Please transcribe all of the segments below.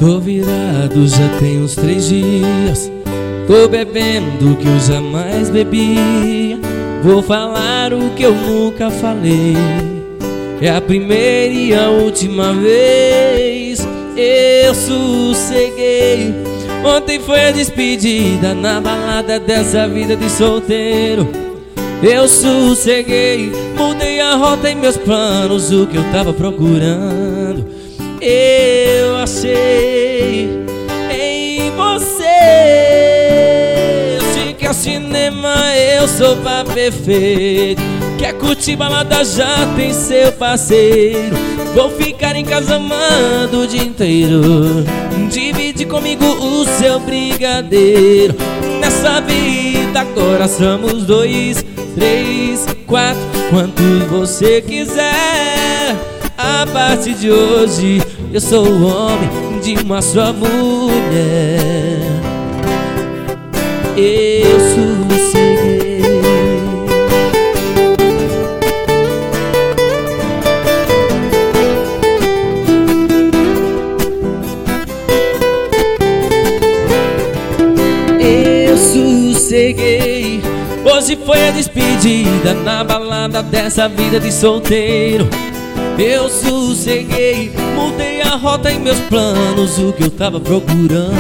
Tô virado já tem uns 3 dias. Tô bebendo o que eu jamais bebi. Vou falar o que eu nunca falei. É a primeira e a última vez. Eu sosseguei. Ontem foi a despedida na balada dessa vida de solteiro. Eu sosseguei, mudei a rota e meus planos, o que eu tava procurando eu achei em você. Se quer cinema, eu sou pra perfeito. Quer curtir balada, já tem seu parceiro. Vou ficar em casa amando o dia inteiro. Divide comigo o seu brigadeiro. Nessa vida agora somos 2, 3, 4, quantos você quiser. A partir de hoje eu sou o homem de uma só mulher. Eu sosseguei. Eu sosseguei. Hoje foi a despedida na balada dessa vida de solteiro. Eu sosseguei, mudei a rota em meus planos, o que eu tava procurando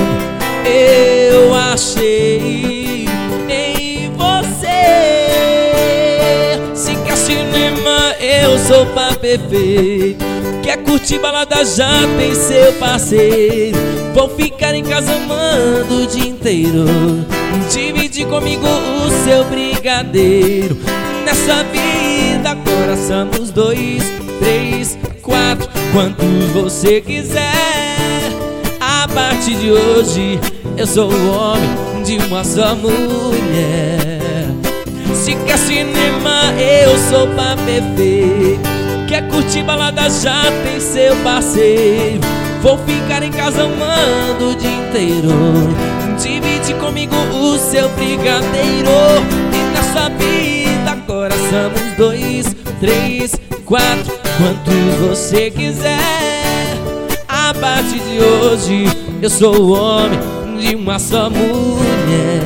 eu achei em você. Se quer cinema, eu sou pra perfeito. Quer curtir balada, já tem seu parceiro. Vou ficar em casa amando o dia inteiro. Divide comigo o seu brigadeiro. Nessa vida agora somos 2, 3, 4, quantos você quiser. A partir de hoje eu sou o homem de uma só mulher. Se quer cinema, eu sou pra perfeito. Quer curtir balada, já tem seu parceiro. Vou ficar em casa amando o dia inteiro. Divide comigo o seu brigadeiro. E nessa vida agora somos 2, 3, 4, quantos você quiser. A partir de hoje eu sou o homem de uma só mulher.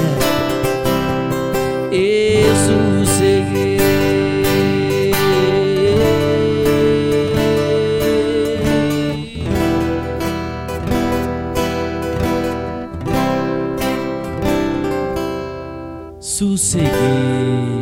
Eu sosseguei. Sosseguei.